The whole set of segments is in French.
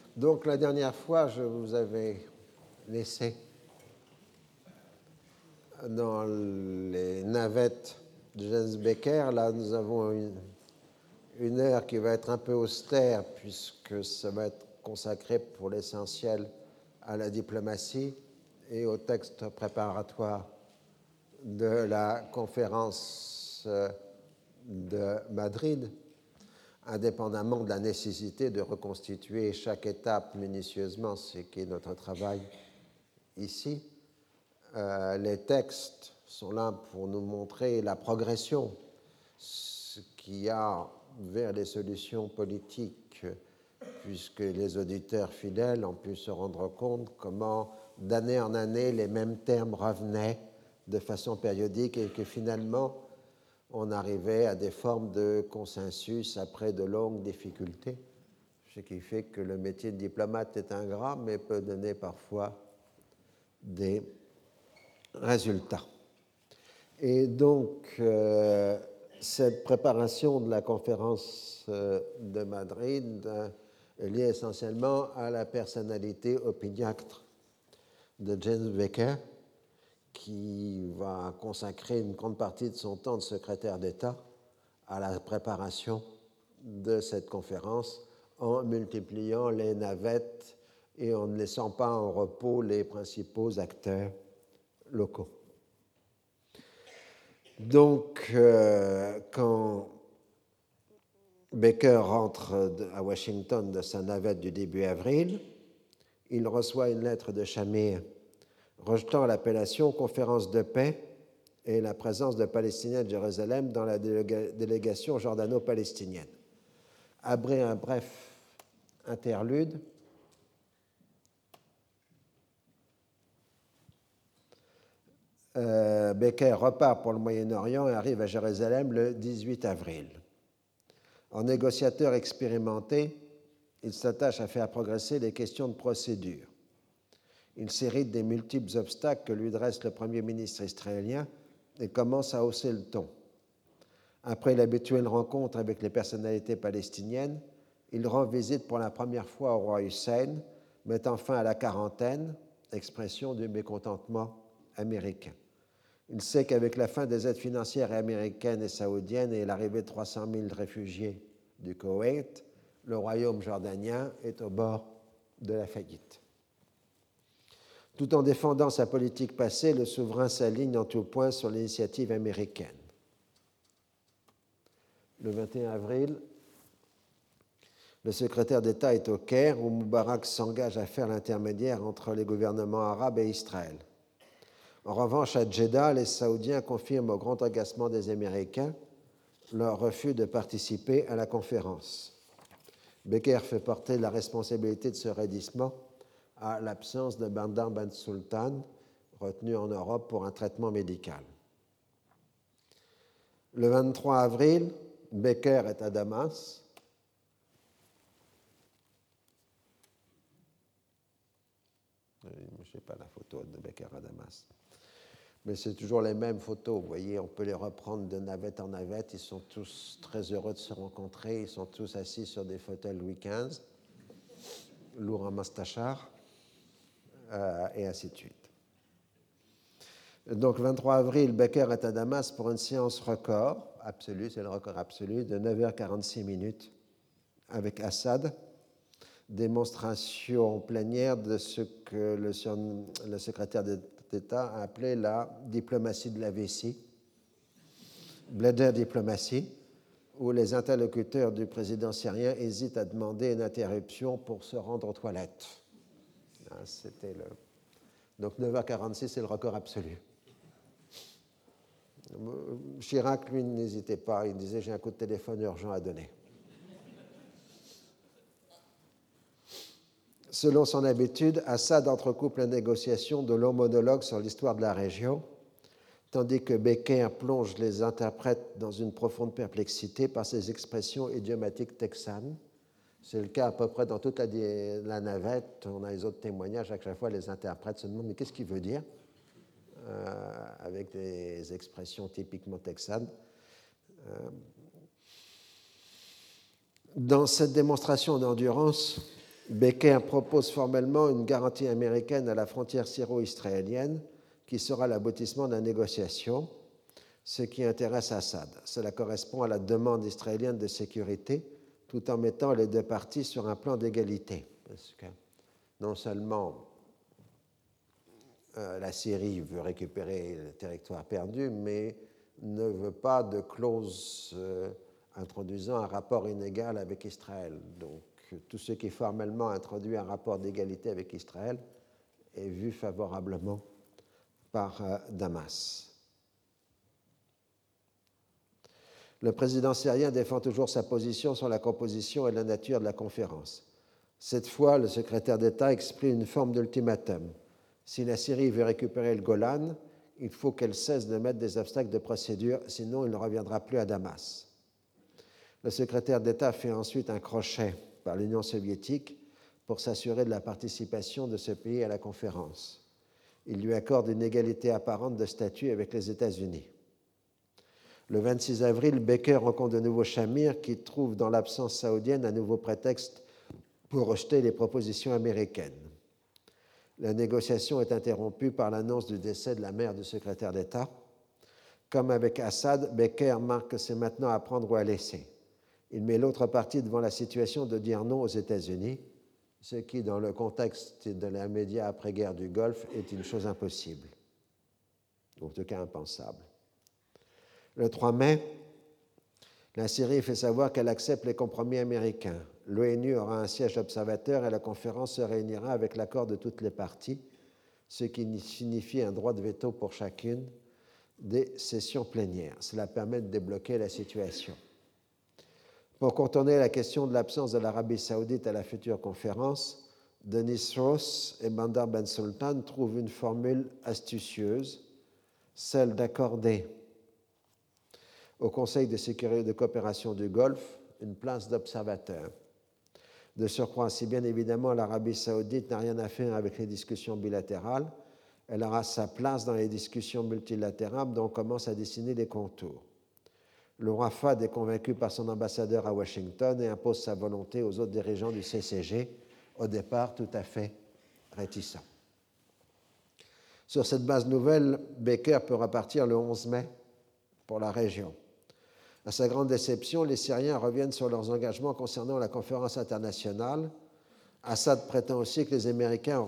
Donc la dernière fois, je vous avais laissé dans les navettes de James Becker. Là, nous avons une heure qui va être un peu austère puisque ça va être consacré pour l'essentiel à la diplomatie et au texte préparatoire de la conférence de Madrid, indépendamment de la nécessité de reconstituer chaque étape minutieusement, ce qui est notre travail ici. Les textes sont là pour nous montrer la progression, ce qu'il y a vers les solutions politiques, puisque les auditeurs fidèles ont pu se rendre compte comment, d'année en année, les mêmes termes revenaient de façon périodique et que finalement, on arrivait à des formes de consensus après de longues difficultés, ce qui fait que le métier de diplomate est ingrat, mais peut donner parfois des résultats. Et donc, cette préparation de la conférence de Madrid est liée essentiellement à la personnalité opiniâtre de James Becker, qui va consacrer une grande partie de son temps de secrétaire d'État à la préparation de cette conférence en multipliant les navettes et en ne laissant pas en repos les principaux acteurs locaux. Donc, quand Becker rentre à Washington de sa navette du début avril, il reçoit une lettre de Shamir rejetant l'appellation conférence de paix et la présence de Palestiniens de Jérusalem dans la délégation jordano-palestinienne. Après un bref interlude, Becker repart pour le Moyen-Orient et arrive à Jérusalem le 18 avril. En négociateur expérimenté, il s'attache à faire progresser les questions de procédure. Il s'hérite des multiples obstacles que lui dresse le Premier ministre israélien et commence à hausser le ton. Après l'habituelle rencontre avec les personnalités palestiniennes, il rend visite pour la première fois au roi Hussein, mettant fin à la quarantaine, expression du mécontentement américain. Il sait qu'avec la fin des aides financières américaines et saoudiennes et l'arrivée de 300 000 réfugiés du Koweït, le royaume jordanien est au bord de la faillite. Tout en défendant sa politique passée, le souverain s'aligne en tout point sur l'initiative américaine. Le 21 avril, le secrétaire d'État est au Caire où Moubarak s'engage à faire l'intermédiaire entre les gouvernements arabes et Israël. En revanche, à Jeddah, les Saoudiens confirment au grand agacement des Américains leur refus de participer à la conférence. Becker fait porter la responsabilité de ce raidissement à l'absence de Bandar Ben Sultan, retenu en Europe pour un traitement médical. Le 23 avril, Becker est à Damas. Je n'ai pas la photo de Becker à Damas. Mais c'est toujours les mêmes photos. Vous voyez, on peut les reprendre de navette en navette. Ils sont tous très heureux de se rencontrer. Ils sont tous assis sur des fauteuils Louis XV, lourds en mastachar, et ainsi de suite. Donc, 23 avril, Becker est à Damas pour une séance record absolue, c'est le record absolu, de 9h46 minutes avec Assad. Démonstration plénière de ce que le secrétaire d'État a appelé la diplomatie de la vessie, bladder diplomatie, où les interlocuteurs du président syrien hésitent à demander une interruption pour se rendre aux toilettes. C'était le... Donc 9h46, c'est le record absolu. Chirac, lui, n'hésitait pas. Il disait « j'ai un coup de téléphone urgent à donner ». Selon son habitude, Assad entrecoupe la négociation de longs monologues sur l'histoire de la région, tandis que Becker plonge les interprètes dans une profonde perplexité par ses expressions idiomatiques texanes. C'est le cas à peu près dans toute la navette. On a les autres témoignages. À chaque fois, les interprètes se demandent « mais qu'est-ce qu'il veut dire ?» avec des expressions typiquement texanes. Dans cette démonstration d'endurance, Becker propose formellement une garantie américaine à la frontière syro-israélienne qui sera l'aboutissement de la négociation, ce qui intéresse Assad. Cela correspond à la demande israélienne de sécurité, tout en mettant les deux parties sur un plan d'égalité. Parce que non seulement la Syrie veut récupérer le territoire perdu, mais ne veut pas de clause introduisant un rapport inégal avec Israël. Donc, tout ce qui formellement introduit un rapport d'égalité avec Israël est vu favorablement par Damas. Le président syrien défend toujours sa position sur la composition et la nature de la conférence. Cette fois, le secrétaire d'État exprime une forme d'ultimatum. Si la Syrie veut récupérer le Golan, il faut qu'elle cesse de mettre des obstacles de procédure, sinon il ne reviendra plus à Damas. Le secrétaire d'État fait ensuite un crochet par l'Union soviétique pour s'assurer de la participation de ce pays à la conférence. Il lui accorde une égalité apparente de statut avec les États-Unis. Le 26 avril, Becker rencontre de nouveau Shamir, qui trouve dans l'absence saoudienne un nouveau prétexte pour rejeter les propositions américaines. La négociation est interrompue par l'annonce du décès de la mère du secrétaire d'État. Comme avec Assad, Becker marque que c'est maintenant à prendre ou à laisser. Il met l'autre partie devant la situation de dire non aux États-Unis, ce qui, dans le contexte de l'immédiat après-guerre du Golfe, est une chose impossible, en tout cas impensable. Le 3 mai, la Syrie fait savoir qu'elle accepte les compromis américains. L'ONU aura un siège observateur et la conférence se réunira avec l'accord de toutes les parties, ce qui signifie un droit de veto pour chacune des sessions plénières. Cela permet de débloquer la situation. Pour contourner la question de l'absence de l'Arabie saoudite à la future conférence, Denis Ross et Bandar Ben Sultan trouvent une formule astucieuse, celle d'accorder au Conseil de sécurité et de coopération du Golfe une place d'observateur. De surcroît, si bien évidemment l'Arabie saoudite n'a rien à faire avec les discussions bilatérales, elle aura sa place dans les discussions multilatérales dont on commence à dessiner les contours. Le roi Fahd est convaincu par son ambassadeur à Washington et impose sa volonté aux autres dirigeants du CCG, au départ tout à fait réticents. Sur cette base nouvelle, Becker peut repartir le 11 mai pour la région. À sa grande déception, les Syriens reviennent sur leurs engagements concernant la conférence internationale. Assad prétend aussi que les Américains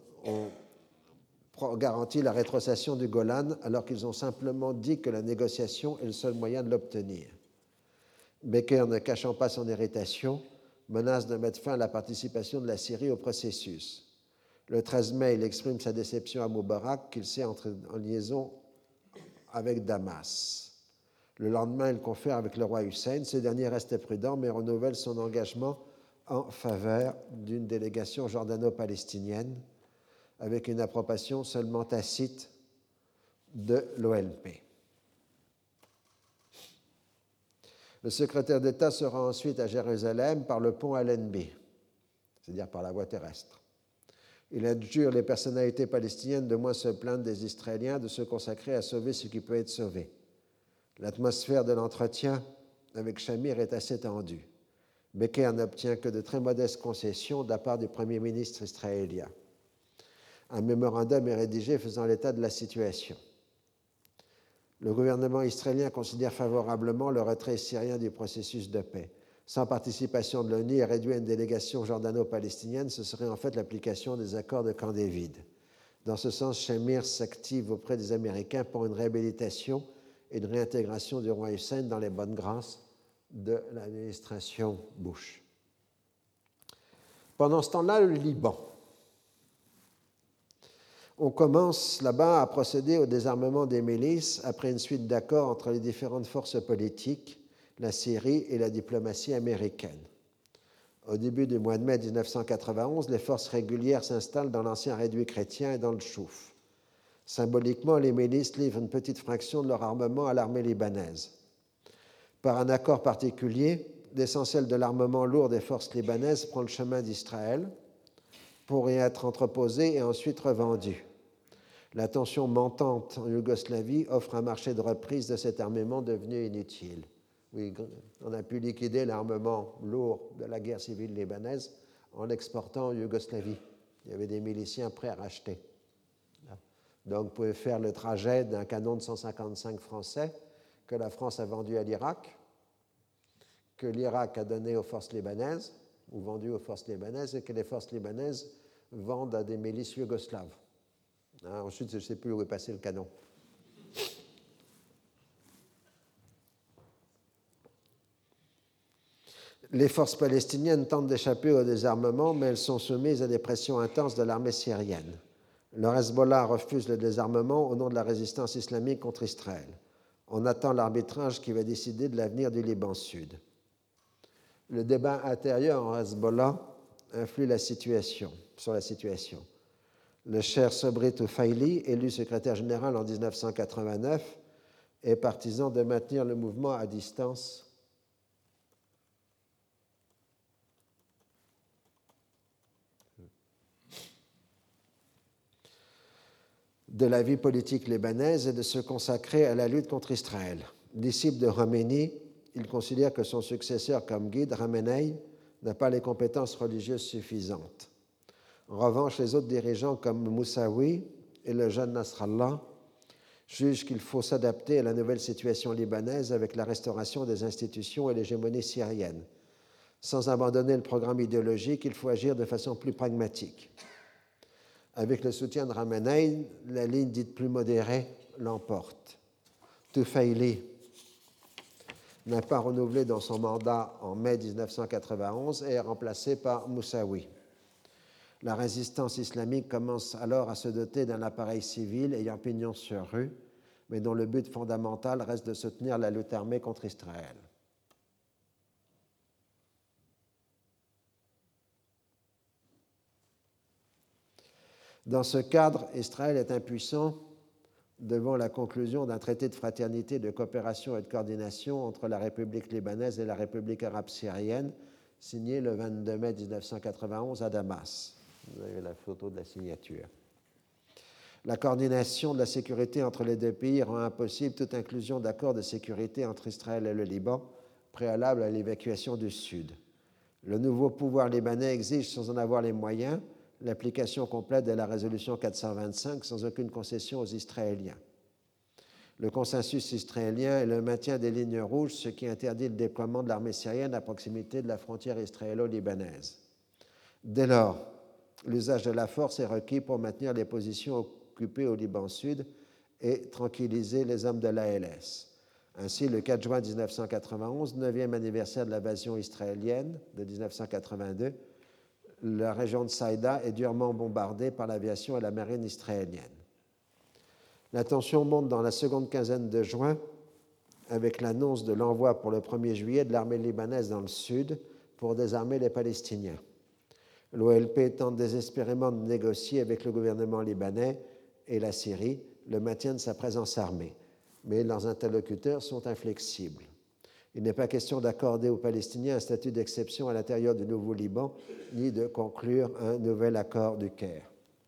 ont garanti la rétrocession du Golan alors qu'ils ont simplement dit que la négociation est le seul moyen de l'obtenir. Becker, ne cachant pas son irritation, menace de mettre fin à la participation de la Syrie au processus. Le 13 mai, il exprime sa déception à Moubarak qu'il sait entrer en liaison avec Damas. Le lendemain, il confère avec le roi Hussein. Ce dernier reste prudent, mais renouvelle son engagement en faveur d'une délégation jordano-palestinienne avec une approbation seulement tacite de l'OLP. Le secrétaire d'État se rend ensuite à Jérusalem par le pont Allenby, c'est-à-dire par la voie terrestre. Il adjure les personnalités palestiniennes de moins se plaindre des Israéliens, de se consacrer à sauver ce qui peut être sauvé. L'atmosphère de l'entretien avec Shamir est assez tendue. Becker n'obtient que de très modestes concessions de la part du Premier ministre israélien. Un mémorandum est rédigé faisant l'état de la situation. Le gouvernement israélien considère favorablement le retrait syrien du processus de paix. Sans participation de l'ONU et réduit à une délégation jordano-palestinienne, ce serait en fait l'application des accords de Camp David. Dans ce sens, Shamir s'active auprès des Américains pour une réhabilitation et une réintégration du roi Hussein dans les bonnes grâces de l'administration Bush. Pendant ce temps-là, le Liban. On commence là-bas à procéder au désarmement des milices après une suite d'accords entre les différentes forces politiques, la Syrie et la diplomatie américaine. Au début du mois de mai 1991, les forces régulières s'installent dans l'ancien réduit chrétien et dans le Chouf. Symboliquement, les milices livrent une petite fraction de leur armement à l'armée libanaise. Par un accord particulier, l'essentiel de l'armement lourd des forces libanaises prend le chemin d'Israël pour y être entreposé et ensuite revendu. La tension montante en Yougoslavie offre un marché de reprise de cet armement devenu inutile. Oui, on a pu liquider l'armement lourd de la guerre civile libanaise en l'exportant en Yougoslavie. Il y avait des miliciens prêts à racheter. Donc, vous pouvez faire le trajet d'un canon de 155 français que la France a vendu à l'Irak, que l'Irak a donné aux forces libanaises, ou vendu aux forces libanaises, et que les forces libanaises vendent à des milices yougoslaves. Ensuite, je ne sais plus où est passé le canon. Les forces palestiniennes tentent d'échapper au désarmement, mais elles sont soumises à des pressions intenses de l'armée syrienne. Le Hezbollah refuse le désarmement au nom de la résistance islamique contre Israël. On attend l'arbitrage qui va décider de l'avenir du Liban Sud. Le débat intérieur en Hezbollah influe sur la situation. Le cheikh Sobri Toufaili, élu secrétaire général en 1989, est partisan de maintenir le mouvement à distance de la vie politique libanaise et de se consacrer à la lutte contre Israël. Disciple de Khomeini, il considère que son successeur comme guide, Khamenei, n'a pas les compétences religieuses suffisantes. En revanche, les autres dirigeants comme Moussaoui et le jeune Nasrallah jugent qu'il faut s'adapter à la nouvelle situation libanaise avec la restauration des institutions et l'hégémonie syrienne. Sans abandonner le programme idéologique, il faut agir de façon plus pragmatique. Avec le soutien de Khamenei, la ligne dite plus modérée l'emporte. Toufaili n'a pas renouvelé dans son mandat en mai 1991 et est remplacé par Moussaoui. La résistance islamique commence alors à se doter d'un appareil civil ayant pignon sur rue, mais dont le but fondamental reste de soutenir la lutte armée contre Israël. Dans ce cadre, Israël est impuissant devant la conclusion d'un traité de fraternité, de coopération et de coordination entre la République libanaise et la République arabe syrienne, signé le 22 mai 1991 à Damas. Vous avez la photo de la signature. La coordination de la sécurité entre les deux pays rend impossible toute inclusion d'accords de sécurité entre Israël et le Liban, préalable à l'évacuation du Sud. Le nouveau pouvoir libanais exige, sans en avoir les moyens, l'application complète de la résolution 425 sans aucune concession aux Israéliens. Le consensus israélien est le maintien des lignes rouges, ce qui interdit le déploiement de l'armée syrienne à proximité de la frontière israélo-libanaise. Dès lors, l'usage de la force est requis pour maintenir les positions occupées au Liban Sud et tranquilliser les hommes de l'ALS. Ainsi, le 4 juin 1991, 9e anniversaire de l'invasion israélienne de 1982, la région de Saïda est durement bombardée par l'aviation et la marine israélienne. La tension monte dans la seconde quinzaine de juin avec l'annonce de l'envoi pour le 1er juillet de l'armée libanaise dans le sud pour désarmer les Palestiniens. L'OLP tente désespérément de négocier avec le gouvernement libanais et la Syrie le maintien de sa présence armée, mais leurs interlocuteurs sont inflexibles. Il n'est pas question d'accorder aux Palestiniens un statut d'exception à l'intérieur du nouveau Liban, ni de conclure un nouvel accord du Caire.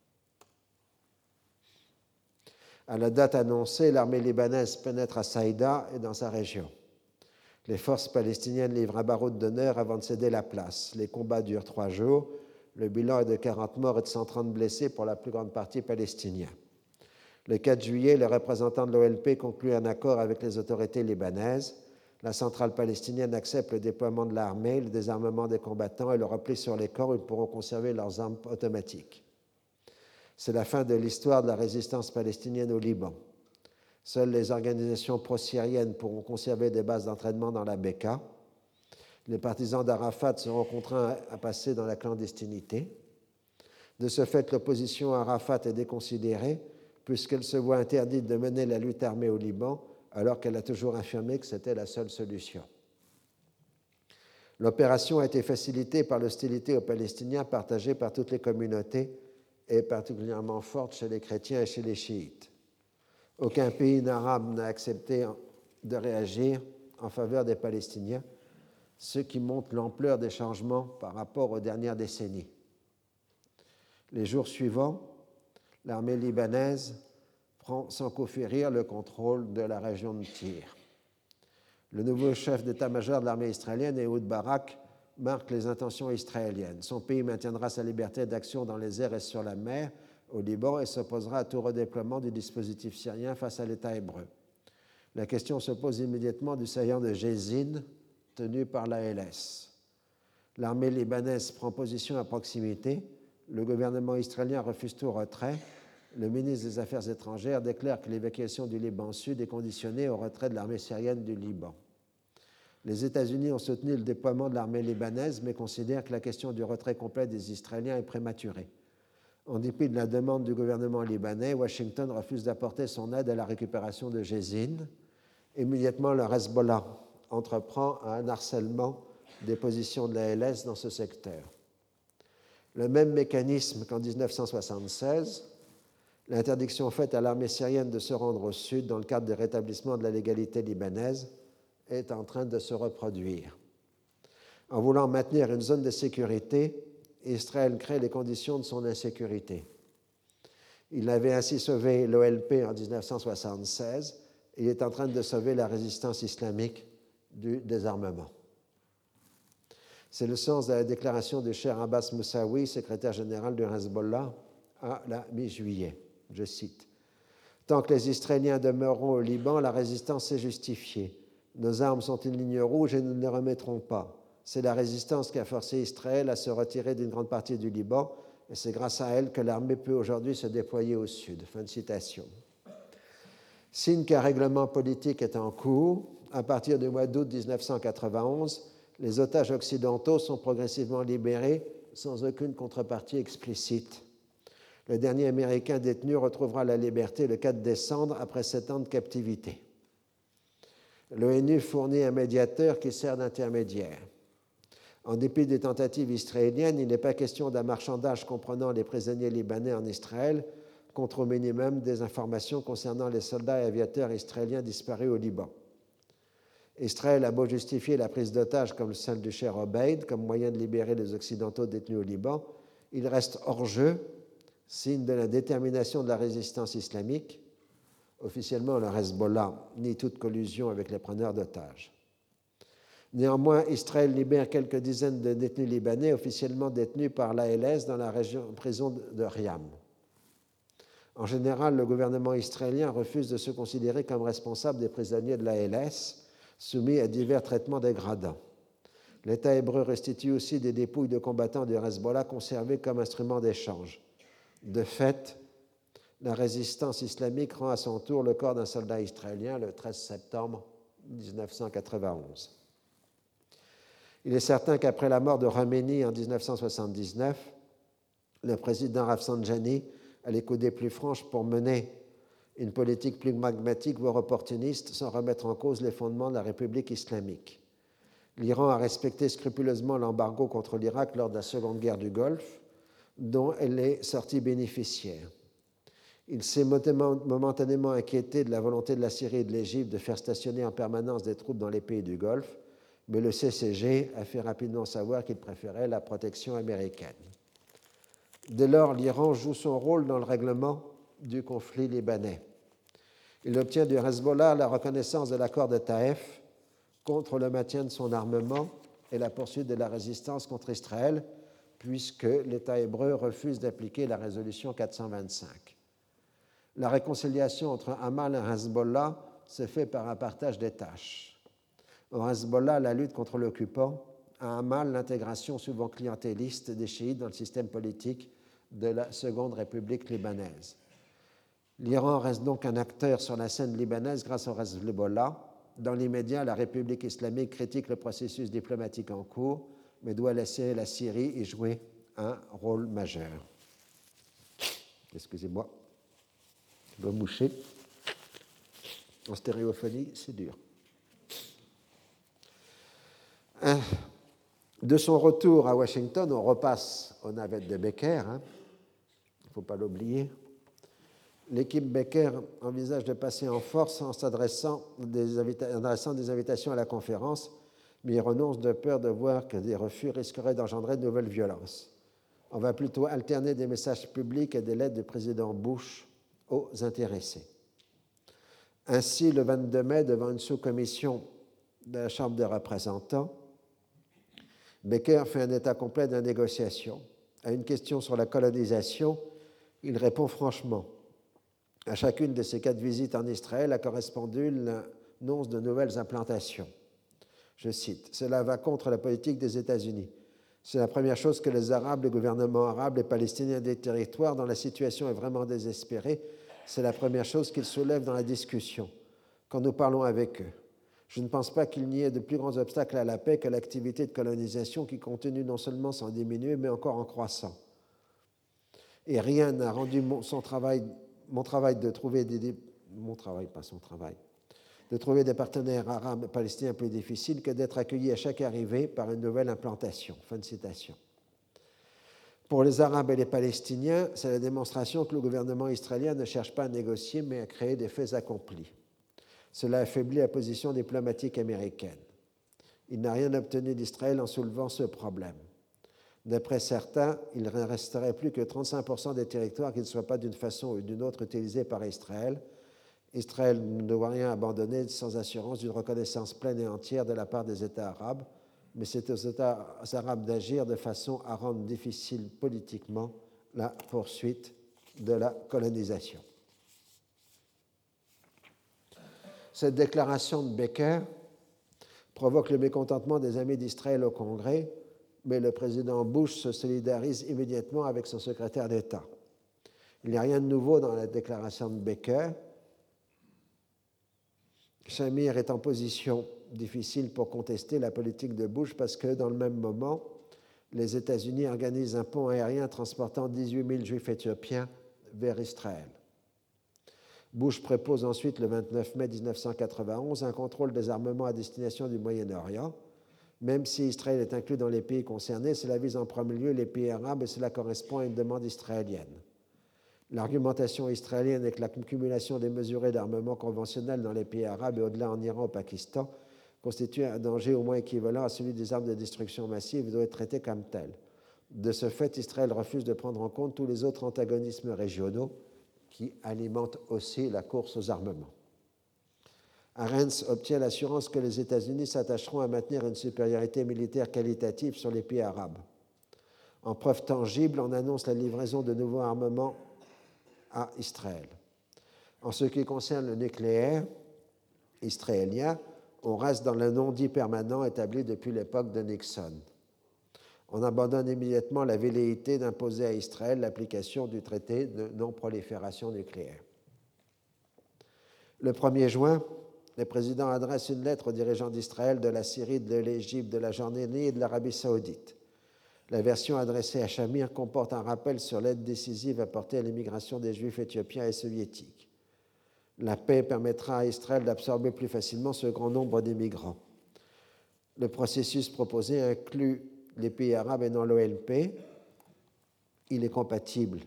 À la date annoncée, l'armée libanaise pénètre à Saïda et dans sa région. Les forces palestiniennes livrent un baroud d'honneur avant de céder la place. Les combats durent 3 jours. Le bilan est de 40 morts et de 130 blessés pour la plus grande partie palestiniens. Le 4 juillet, les représentants de l'OLP concluent un accord avec les autorités libanaises. La centrale palestinienne accepte le déploiement de l'armée, le désarmement des combattants et le repli sur les camps où ils pourront conserver leurs armes automatiques. C'est la fin de l'histoire de la résistance palestinienne au Liban. Seules les organisations pro-syriennes pourront conserver des bases d'entraînement dans la Beka. Les partisans d'Arafat seront contraints à passer dans la clandestinité. De ce fait, l'opposition à Arafat est déconsidérée puisqu'elle se voit interdite de mener la lutte armée au Liban alors qu'elle a toujours affirmé que c'était la seule solution. L'opération a été facilitée par l'hostilité aux Palestiniens partagée par toutes les communautés et particulièrement forte chez les chrétiens et chez les chiites. Aucun pays arabe n'a accepté de réagir en faveur des Palestiniens, ce qui montre l'ampleur des changements par rapport aux dernières décennies. Les jours suivants, l'armée libanaise prend sans coup férir le contrôle de la région de Tyr. Le nouveau chef d'état-major de l'armée israélienne, Ehud Barak, marque les intentions israéliennes. Son pays maintiendra sa liberté d'action dans les airs et sur la mer au Liban et s'opposera à tout redéploiement du dispositif syrien face à l'État hébreu. La question se pose immédiatement du saillant de Jézine, tenu par l'ALS. L'armée libanaise prend position à proximité. Le gouvernement israélien refuse tout retrait. Le ministre des Affaires étrangères déclare que l'évacuation du Liban Sud est conditionnée au retrait de l'armée syrienne du Liban. Les États-Unis ont soutenu le déploiement de l'armée libanaise, mais considèrent que la question du retrait complet des Israéliens est prématurée. En dépit de la demande du gouvernement libanais, Washington refuse d'apporter son aide à la récupération de Jézine. Immédiatement, le Hezbollah entreprend un harcèlement des positions de la LS dans ce secteur. Le même mécanisme qu'en 1976, l'interdiction faite à l'armée syrienne de se rendre au sud dans le cadre du rétablissement de la légalité libanaise est en train de se reproduire. En voulant maintenir une zone de sécurité, Israël crée les conditions de son insécurité. Il avait ainsi sauvé l'OLP en 1976. Il est en train de sauver la résistance islamique du désarmement. C'est le sens de la déclaration du Cheikh Abbas Moussaoui, secrétaire général du Hezbollah, à la mi-juillet. Je cite : « Tant que les Israéliens demeureront au Liban, la résistance est justifiée. Nos armes sont une ligne rouge et nous ne les remettrons pas. C'est la résistance qui a forcé Israël à se retirer d'une grande partie du Liban, et c'est grâce à elle que l'armée peut aujourd'hui se déployer au sud. » Fin de citation. Signe qu'un règlement politique est en cours, à partir du mois d'août 1991, les otages occidentaux sont progressivement libérés sans aucune contrepartie explicite. Le dernier Américain détenu retrouvera la liberté le 4 décembre après 7 ans de captivité. L'ONU fournit un médiateur qui sert d'intermédiaire. En dépit des tentatives israéliennes, il n'est pas question d'un marchandage comprenant les prisonniers libanais en Israël contre au minimum des informations concernant les soldats et aviateurs israéliens disparus au Liban. Israël a beau justifier la prise d'otages comme celle du Cheikh Obeid comme moyen de libérer les Occidentaux détenus au Liban, il reste hors jeu, signe de la détermination de la résistance islamique. Officiellement, le Hezbollah nie toute collusion avec les preneurs d'otages. Néanmoins, Israël libère quelques dizaines de détenus libanais officiellement détenus par l'ALS dans la prison de Riam. En général, le gouvernement israélien refuse de se considérer comme responsable des prisonniers de l'ALS, soumis à divers traitements dégradants. L'État hébreu restitue aussi des dépouilles de combattants du Hezbollah conservées comme instruments d'échange. De fait, la résistance islamique rend à son tour le corps d'un soldat israélien le 13 septembre 1991. Il est certain qu'après la mort de Khomeini en 1979, le président Rafsanjani a les coudées plus franches pour mener une politique plus pragmatique voire opportuniste sans remettre en cause les fondements de la République islamique. L'Iran a respecté scrupuleusement l'embargo contre l'Irak lors de la Seconde Guerre du Golfe, dont elle est sortie bénéficiaire. Il s'est momentanément inquiété de la volonté de la Syrie et de l'Égypte de faire stationner en permanence des troupes dans les pays du Golfe, mais le CCG a fait rapidement savoir qu'il préférait la protection américaine. Dès lors, l'Iran joue son rôle dans le règlement du conflit libanais. Il obtient du Hezbollah la reconnaissance de l'accord de Taïf contre le maintien de son armement et la poursuite de la résistance contre Israël, puisque l'État hébreu refuse d'appliquer la résolution 425. La réconciliation entre Hamas et Hezbollah se fait par un partage des tâches. Au Hezbollah, la lutte contre l'occupant, à Hamas, l'intégration souvent clientéliste des chiites dans le système politique de la Seconde République libanaise. L'Iran reste donc un acteur sur la scène libanaise grâce au Hezbollah. Dans l'immédiat, la République islamique critique le processus diplomatique en cours, mais doit laisser la Syrie y jouer un rôle majeur. Excusez-moi, je dois moucher. En stéréophonie, c'est dur. De son retour à Washington, on repasse aux navettes de Becker, il ne faut pas l'oublier. L'équipe Becker envisage de passer en force en adressant des invitations à la conférence, mais il renonce de peur de voir que des refus risqueraient d'engendrer de nouvelles violences. On va plutôt alterner des messages publics et des lettres du président Bush aux intéressés. Ainsi, le 22 mai, devant une sous-commission de la Chambre des représentants, Becker fait un état complet de la négociation. À une question sur la colonisation, il répond franchement. À chacune de ses 4 visites en Israël a correspondu l'annonce de nouvelles implantations. Je cite, « Cela va contre la politique des États-Unis. C'est la première chose que les Arabes, les gouvernements arabes, les Palestiniens des territoires dont la situation est vraiment désespérée, c'est la première chose qu'ils soulèvent dans la discussion, quand nous parlons avec eux. Je ne pense pas qu'il n'y ait de plus grands obstacles à la paix que l'activité de colonisation qui continue non seulement sans diminuer, mais encore en croissant. Et rien n'a rendu mon travail de trouver de trouver des partenaires arabes et palestiniens plus difficile que d'être accueillis à chaque arrivée par une nouvelle implantation. » Fin de citation. Pour les Arabes et les Palestiniens, c'est la démonstration que le gouvernement israélien ne cherche pas à négocier, mais à créer des faits accomplis. Cela affaiblit la position diplomatique américaine. Il n'a rien obtenu d'Israël en soulevant ce problème. D'après certains, il ne resterait plus que 35% des territoires qui ne soient pas d'une façon ou d'une autre utilisés par Israël. Israël ne doit rien abandonner sans assurance d'une reconnaissance pleine et entière de la part des États arabes, mais c'est aux États arabes d'agir de façon à rendre difficile politiquement la poursuite de la colonisation. Cette déclaration de Becker provoque le mécontentement des amis d'Israël au Congrès, mais le président Bush se solidarise immédiatement avec son secrétaire d'État. Il n'y a rien de nouveau dans la déclaration de Becker. Shamir est en position difficile pour contester la politique de Bush parce que, dans le même moment, les États-Unis organisent un pont aérien transportant 18 000 Juifs éthiopiens vers Israël. Bush propose ensuite, le 29 mai 1991, un contrôle des armements à destination du Moyen-Orient. Même si Israël est inclus dans les pays concernés, cela vise en premier lieu les pays arabes et cela correspond à une demande israélienne. L'argumentation israélienne est que l'accumulation démesurée d'armements conventionnels dans les pays arabes et au-delà en Iran et au Pakistan constitue un danger au moins équivalent à celui des armes de destruction massive et doit être traité comme tel. De ce fait, Israël refuse de prendre en compte tous les autres antagonismes régionaux qui alimentent aussi la course aux armements. Arens obtient l'assurance que les États-Unis s'attacheront à maintenir une supériorité militaire qualitative sur les pays arabes. En preuve tangible, on annonce la livraison de nouveaux armements à Israël. En ce qui concerne le nucléaire israélien, on reste dans le non-dit permanent établi depuis l'époque de Nixon. On abandonne immédiatement la velléité d'imposer à Israël l'application du traité de non-prolifération nucléaire. Le 1er juin, le président adresse une lettre aux dirigeants d'Israël, de la Syrie, de l'Égypte, de la Jordanie et de l'Arabie saoudite. La version adressée à Shamir comporte un rappel sur l'aide décisive apportée à l'immigration des Juifs éthiopiens et soviétiques. La paix permettra à Israël d'absorber plus facilement ce grand nombre d'immigrants. Le processus proposé inclut les pays arabes et non l'OLP. Il est compatible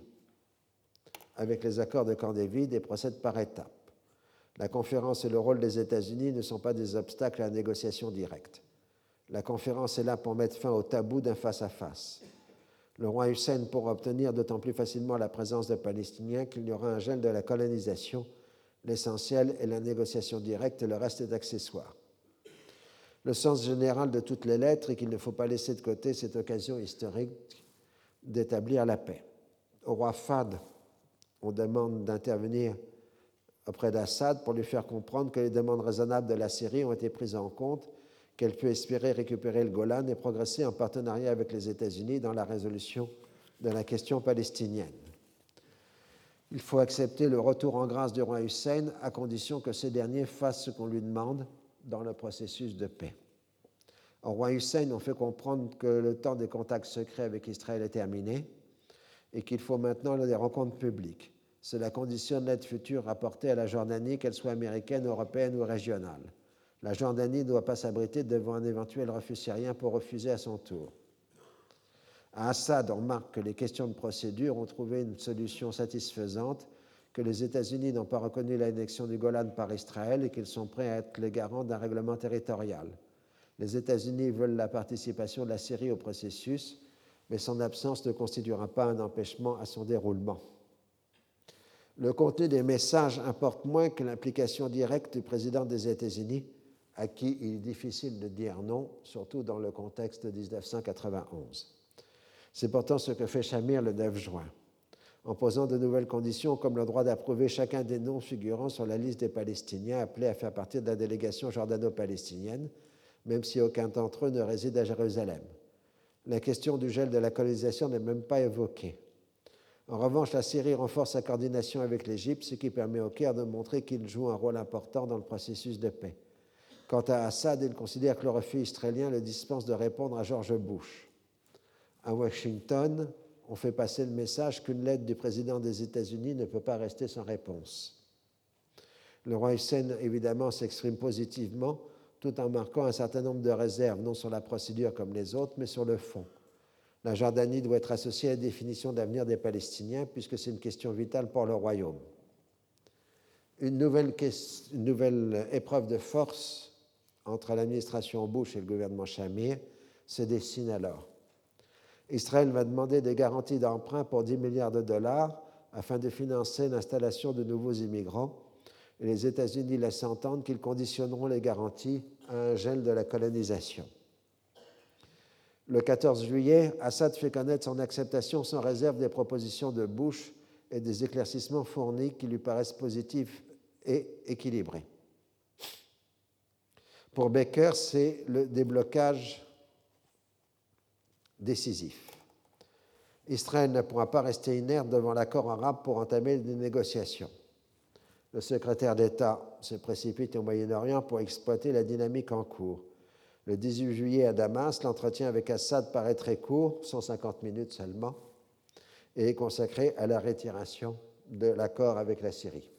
avec les accords de Camp David et procède par étapes. La conférence et le rôle des États-Unis ne sont pas des obstacles à la négociation directe. La conférence est là pour mettre fin au tabou d'un face-à-face. Le roi Hussein pourra obtenir d'autant plus facilement la présence des Palestiniens qu'il y aura un gel de la colonisation. L'essentiel est la négociation directe et le reste est accessoire. Le sens général de toutes les lettres est qu'il ne faut pas laisser de côté cette occasion historique d'établir la paix. Au roi Fahd, on demande d'intervenir auprès d'Assad pour lui faire comprendre que les demandes raisonnables de la Syrie ont été prises en compte, qu'elle peut espérer récupérer le Golan et progresser en partenariat avec les États-Unis dans la résolution de la question palestinienne. Il faut accepter le retour en grâce du roi Hussein à condition que ce dernier fasse ce qu'on lui demande dans le processus de paix. Au roi Hussein, on fait comprendre que le temps des contacts secrets avec Israël est terminé et qu'il faut maintenant des rencontres publiques. Cela conditionne l'aide future apportée à la Jordanie, qu'elle soit américaine, européenne ou régionale. La Jordanie ne doit pas s'abriter devant un éventuel refus syrien pour refuser à son tour. À Assad, on remarque que les questions de procédure ont trouvé une solution satisfaisante, que les États-Unis n'ont pas reconnu l'annexion du Golan par Israël et qu'ils sont prêts à être les garants d'un règlement territorial. Les États-Unis veulent la participation de la Syrie au processus, mais son absence ne constituera pas un empêchement à son déroulement. Le contenu des messages importe moins que l'implication directe du président des États-Unis à qui il est difficile de dire non, surtout dans le contexte de 1991. C'est pourtant ce que fait Shamir le 9 juin, en posant de nouvelles conditions comme le droit d'approuver chacun des noms figurant sur la liste des Palestiniens appelés à faire partie de la délégation jordano-palestinienne, même si aucun d'entre eux ne réside à Jérusalem. La question du gel de la colonisation n'est même pas évoquée. En revanche, la Syrie renforce sa coordination avec l'Égypte, ce qui permet au Caire de montrer qu'il joue un rôle important dans le processus de paix. Quant à Assad, il considère que le refus israélien le dispense de répondre à George Bush. À Washington, on fait passer le message qu'une lettre du président des États-Unis ne peut pas rester sans réponse. Le roi Hussein, évidemment, s'exprime positivement, tout en marquant un certain nombre de réserves, non sur la procédure comme les autres, mais sur le fond. La Jordanie doit être associée à la définition d'avenir des Palestiniens, puisque c'est une question vitale pour le royaume. Une nouvelle épreuve de force entre l'administration Bush et le gouvernement Shamir se dessine alors. Israël va demander des garanties d'emprunt pour 10 milliards de dollars afin de financer l'installation de nouveaux immigrants, et les États-Unis laissent entendre qu'ils conditionneront les garanties à un gel de la colonisation. Le 14 juillet, Assad fait connaître son acceptation sans réserve des propositions de Bush et des éclaircissements fournis qui lui paraissent positifs et équilibrés. Pour Baker, c'est le déblocage décisif. Israël ne pourra pas rester inerte devant l'accord arabe pour entamer des négociations. Le secrétaire d'État se précipite au Moyen-Orient pour exploiter la dynamique en cours. Le 18 juillet à Damas, l'entretien avec Assad paraît très court, 150 minutes seulement, et est consacré à la retiration de l'accord avec la Syrie.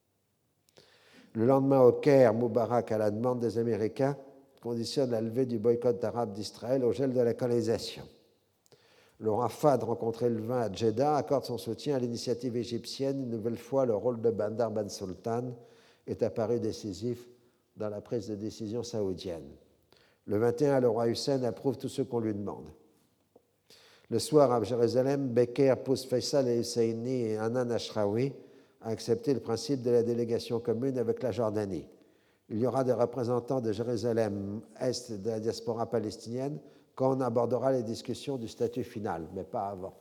Le lendemain au Caire, Moubarak, à la demande des Américains, conditionne la levée du boycott arabe d'Israël au gel de la colonisation. Le roi Fahd, rencontré le 20 à Jeddah, accorde son soutien à l'initiative égyptienne. Une nouvelle fois, le rôle de Bandar Ben Sultan est apparu décisif dans la prise de décision saoudienne. Le 21, le roi Hussein approuve tout ce qu'on lui demande. Le soir, à Jérusalem, Becker pousse Faisal el-Husseini et Hanan Ashrawi à accepter le principe de la délégation commune avec la Jordanie. Il y aura des représentants de Jérusalem-Est et de la diaspora palestinienne quand on abordera les discussions du statut final, mais pas avant.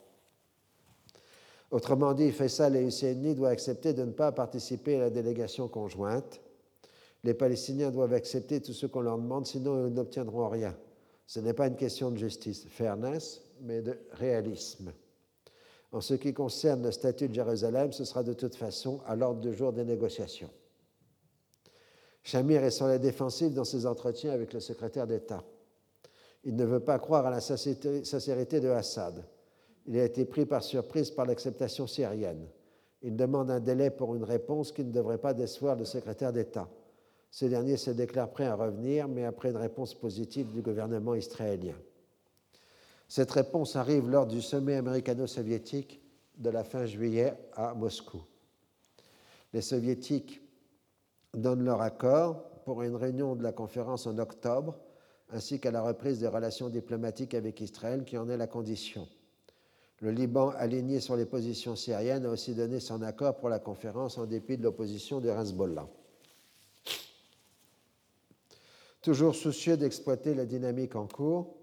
Autrement dit, Faisal et Husseini doivent accepter de ne pas participer à la délégation conjointe. Les Palestiniens doivent accepter tout ce qu'on leur demande, sinon ils n'obtiendront rien. Ce n'est pas une question de justice, fairness, mais de réalisme. En ce qui concerne le statut de Jérusalem, ce sera de toute façon à l'ordre du jour des négociations. Shamir est sur la défensive dans ses entretiens avec le secrétaire d'État. Il ne veut pas croire à la sincérité de Assad. Il a été pris par surprise par l'acceptation syrienne. Il demande un délai pour une réponse qui ne devrait pas décevoir le secrétaire d'État. Ce dernier se déclare prêt à revenir, mais après une réponse positive du gouvernement israélien. Cette réponse arrive lors du sommet américano-soviétique de la fin juillet à Moscou. Les Soviétiques donnent leur accord pour une réunion de la conférence en octobre, ainsi qu'à la reprise des relations diplomatiques avec Israël, qui en est la condition. Le Liban, aligné sur les positions syriennes, a aussi donné son accord pour la conférence en dépit de l'opposition de Hezbollah. Toujours soucieux d'exploiter la dynamique en cours,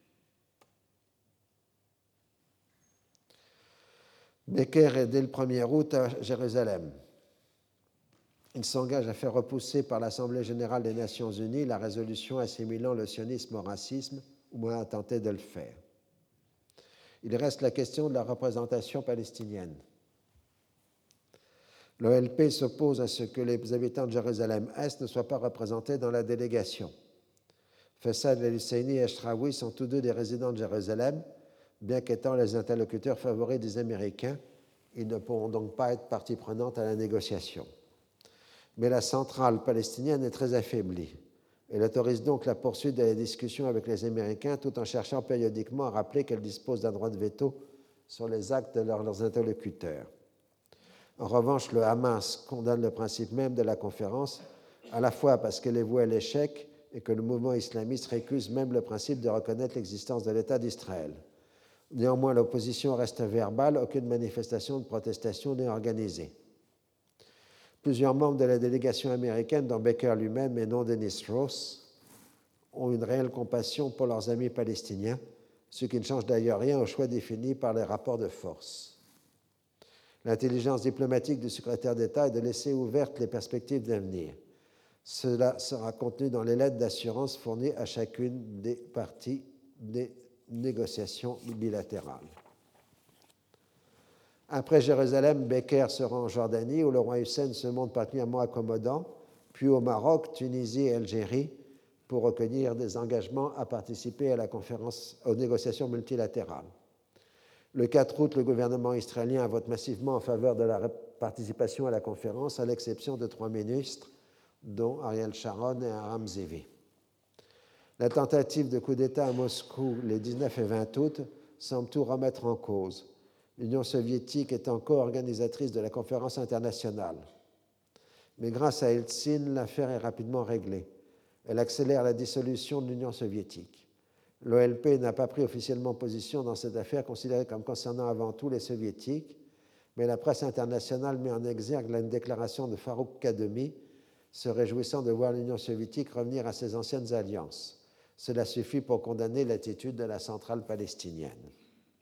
Becker est dès le 1er août à Jérusalem. Il s'engage à faire repousser par l'Assemblée générale des Nations unies la résolution assimilant le sionisme au racisme, ou moins à tenter de le faire. Il reste la question de la représentation palestinienne. L'OLP s'oppose à ce que les habitants de Jérusalem-Est ne soient pas représentés dans la délégation. Faisal el-Husseini et Ashrawi sont tous deux des résidents de Jérusalem, bien qu'étant les interlocuteurs favoris des Américains, ils ne pourront donc pas être partie prenante à la négociation. Mais la centrale palestinienne est très affaiblie. Elle autorise donc la poursuite de la discussion avec les Américains tout en cherchant périodiquement à rappeler qu'elle dispose d'un droit de veto sur les actes de leurs interlocuteurs. En revanche, le Hamas condamne le principe même de la conférence, à la fois parce qu'elle est vouée à l'échec et que le mouvement islamiste récuse même le principe de reconnaître l'existence de l'État d'Israël. Néanmoins, l'opposition reste verbale, aucune manifestation de protestation n'est organisée. Plusieurs membres de la délégation américaine, dont Baker lui-même et non Dennis Ross, ont une réelle compassion pour leurs amis palestiniens, ce qui ne change d'ailleurs rien au choix défini par les rapports de force. L'intelligence diplomatique du secrétaire d'État est de laisser ouvertes les perspectives d'avenir. Cela sera contenu dans les lettres d'assurance fournies à chacune des parties des négociations bilatérales. Après Jérusalem, Baker se rend en Jordanie, où le roi Hussein se montre particulièrement accommodant, puis au Maroc, Tunisie et Algérie, pour recueillir des engagements à participer à la conférence, aux négociations multilatérales. Le 4 août, le gouvernement israélien vote massivement en faveur de la participation à la conférence, à l'exception de 3 ministres, dont Ariel Sharon et Aram Zevi. La tentative de coup d'État à Moscou les 19 et 20 août semble tout remettre en cause, l'Union soviétique étant co-organisatrice de la conférence internationale. Mais grâce à Eltsine, l'affaire est rapidement réglée. Elle accélère la dissolution de l'Union soviétique. L'OLP n'a pas pris officiellement position dans cette affaire considérée comme concernant avant tout les soviétiques, mais la presse internationale met en exergue une déclaration de Farouk Kademi se réjouissant de voir l'Union soviétique revenir à ses anciennes alliances. Cela suffit pour condamner l'attitude de la centrale palestinienne.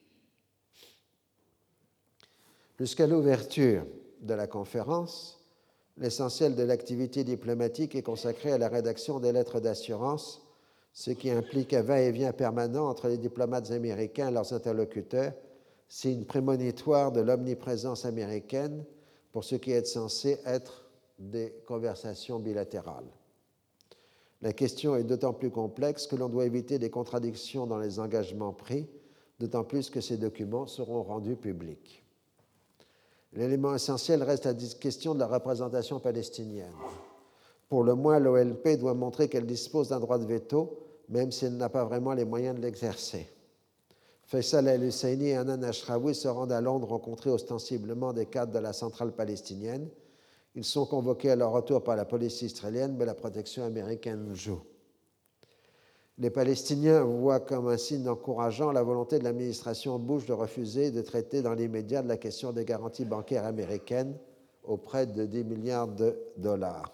Jusqu'à l'ouverture de la conférence, l'essentiel de l'activité diplomatique est consacré à la rédaction des lettres d'assurance, ce qui implique un va-et-vient permanent entre les diplomates américains et leurs interlocuteurs, signe prémonitoire de l'omniprésence américaine pour ce qui est censé être des conversations bilatérales. La question est d'autant plus complexe que l'on doit éviter des contradictions dans les engagements pris, d'autant plus que ces documents seront rendus publics. L'élément essentiel reste la question de la représentation palestinienne. Pour le moins, l'OLP doit montrer qu'elle dispose d'un droit de veto, même si elle n'a pas vraiment les moyens de l'exercer. Faisal el-Husseini et Hanan Ashraoui se rendent à Londres rencontrer ostensiblement des cadres de la centrale palestinienne. Ils sont convoqués à leur retour par la police israélienne, mais la protection américaine joue. Les Palestiniens voient comme un signe encourageant la volonté de l'administration Bush de refuser de traiter dans l'immédiat de la question des garanties bancaires américaines auprès de 10 milliards de dollars.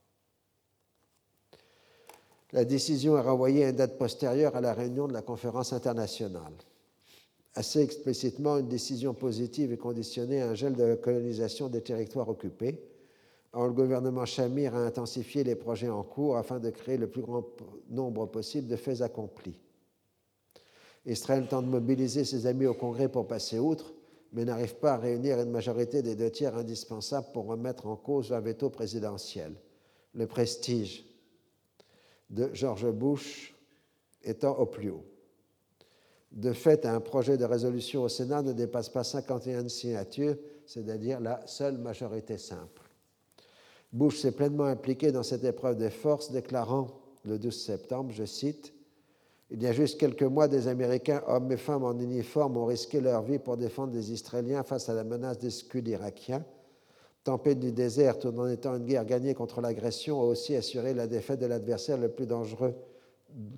La décision est renvoyée à une date postérieure à la réunion de la conférence internationale. Assez explicitement, une décision positive est conditionnée à un gel de la colonisation des territoires occupés. Or, le gouvernement Shamir a intensifié les projets en cours afin de créer le plus grand nombre possible de faits accomplis. Israël tente de mobiliser ses amis au Congrès pour passer outre, mais n'arrive pas à réunir une majorité des 2/3 indispensables pour remettre en cause un veto présidentiel. Le prestige de George Bush étant au plus haut. De fait, un projet de résolution au Sénat ne dépasse pas 51 signatures, c'est-à-dire la seule majorité simple. Bush s'est pleinement impliqué dans cette épreuve des forces, déclarant le 12 septembre, je cite, « Il y a juste quelques mois, des Américains, hommes et femmes en uniforme, ont risqué leur vie pour défendre les Israéliens face à la menace des Scuds irakiens. Tempête du désert, tout en étant une guerre gagnée contre l'agression, a aussi assuré la défaite de l'adversaire le plus dangereux d'Israël. »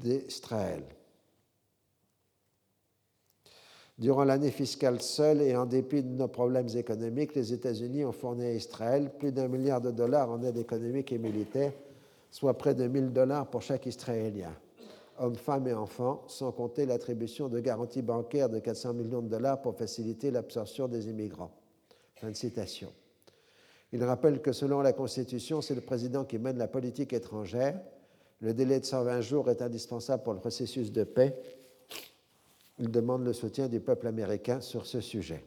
Durant l'année fiscale seule et en dépit de nos problèmes économiques, les États-Unis ont fourni à Israël plus d'1 milliard de dollars en aide économique et militaire, soit près de 1 000 dollars pour chaque Israélien, hommes, femmes et enfants, sans compter l'attribution de garanties bancaires de 400 millions de dollars pour faciliter l'absorption des immigrants. Fin de citation. Il rappelle que selon la Constitution, c'est le président qui mène la politique étrangère. Le délai de 120 jours est indispensable pour le processus de paix. Il demande le soutien du peuple américain sur ce sujet.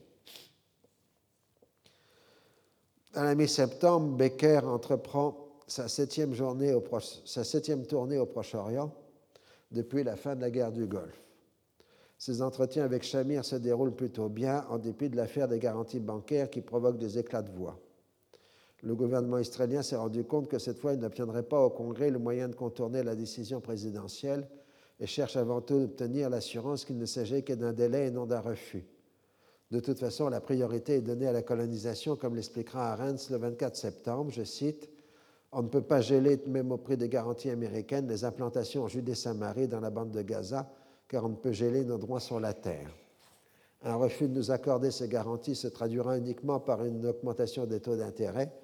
À la mi-septembre, Baker entreprend sa 7e tournée au Proche-Orient depuis la fin de la guerre du Golfe. Ses entretiens avec Shamir se déroulent plutôt bien en dépit de l'affaire des garanties bancaires qui provoque des éclats de voix. Le gouvernement israélien s'est rendu compte que cette fois, il n'obtiendrait pas au Congrès le moyen de contourner la décision présidentielle et cherche avant tout d'obtenir l'assurance qu'il ne s'agit que d'un délai et non d'un refus. De toute façon, la priorité est donnée à la colonisation, comme l'expliquera Arens le 24 septembre, je cite, « On ne peut pas geler, même au prix des garanties américaines, les implantations en Judée-Samarie dans la bande de Gaza, car on ne peut geler nos droits sur la terre. Un refus de nous accorder ces garanties se traduira uniquement par une augmentation des taux d'intérêt,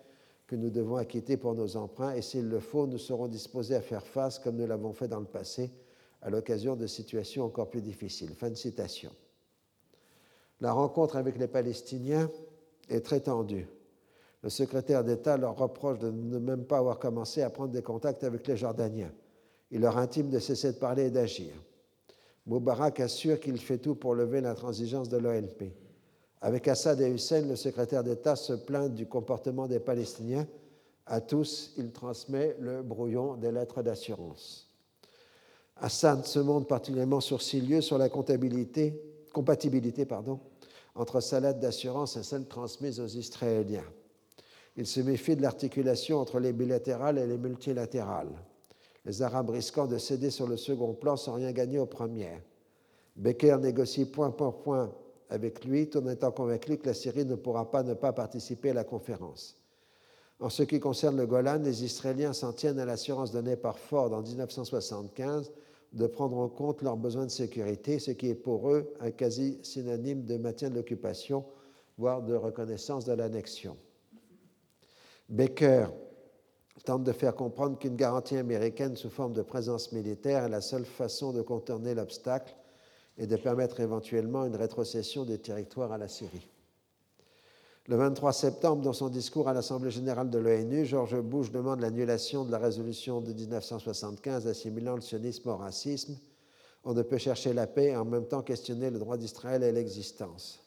que nous devons acquitter pour nos emprunts, et s'il le faut, nous serons disposés à faire face, comme nous l'avons fait dans le passé, à l'occasion de situations encore plus difficiles. » Fin de citation. La rencontre avec les Palestiniens est très tendue. Le secrétaire d'État leur reproche de ne même pas avoir commencé à prendre des contacts avec les Jordaniens. Il leur intime de cesser de parler et d'agir. Moubarak assure qu'il fait tout pour lever l'intransigeance de l'OLP. Avec Assad et Hussein, le secrétaire d'État se plaint du comportement des Palestiniens. À tous, il transmet le brouillon des lettres d'assurance. Assad se montre particulièrement sourcilieux sur la compatibilité entre sa lettre d'assurance et celle transmise aux Israéliens. Il se méfie de l'articulation entre les bilatérales et les multilatérales, les Arabes risquant de céder sur le second plan sans rien gagner aux premières. Becker négocie point pour point avec lui, tout en étant convaincu que la Syrie ne pourra pas ne pas participer à la conférence. En ce qui concerne le Golan, les Israéliens s'en tiennent à l'assurance donnée par Ford en 1975 de prendre en compte leurs besoins de sécurité, ce qui est pour eux un quasi-synonyme de maintien de l'occupation, voire de reconnaissance de l'annexion. Becker tente de faire comprendre qu'une garantie américaine sous forme de présence militaire est la seule façon de contourner l'obstacle et de permettre éventuellement une rétrocession des territoires à la Syrie. Le 23 septembre, dans son discours à l'Assemblée générale de l'ONU, George Bush demande l'annulation de la résolution de 1975 assimilant le sionisme au racisme. On ne peut chercher la paix et en même temps questionner le droit d'Israël à l'existence.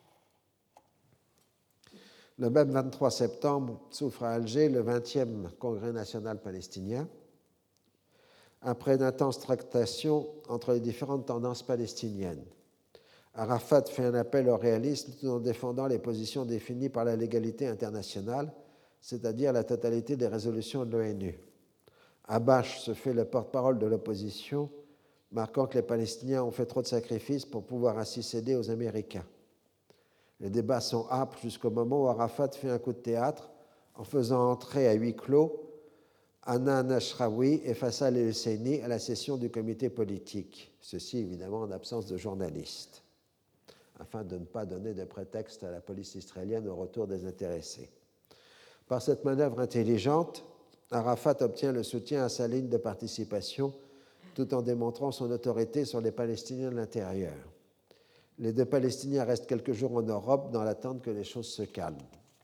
Le même 23 septembre s'ouvre à Alger le 20e Congrès national palestinien. Après d'intenses tractations entre les différentes tendances palestiniennes, Arafat fait un appel au réalisme tout en défendant les positions définies par la légalité internationale, c'est-à-dire la totalité des résolutions de l'ONU. Abache se fait le porte-parole de l'opposition, marquant que les Palestiniens ont fait trop de sacrifices pour pouvoir ainsi céder aux Américains. Les débats sont âpres jusqu'au moment où Arafat fait un coup de théâtre en faisant entrer à huis clos Hanan Ashraoui et Faisal El-Husseini à la session du comité politique. Ceci, évidemment, en absence de journalistes, afin de ne pas donner de prétexte à la police israélienne au retour des intéressés. Par cette manœuvre intelligente, Arafat obtient le soutien à sa ligne de participation tout en démontrant son autorité sur les Palestiniens de l'intérieur. Les deux Palestiniens restent quelques jours en Europe dans l'attente que les choses se calment.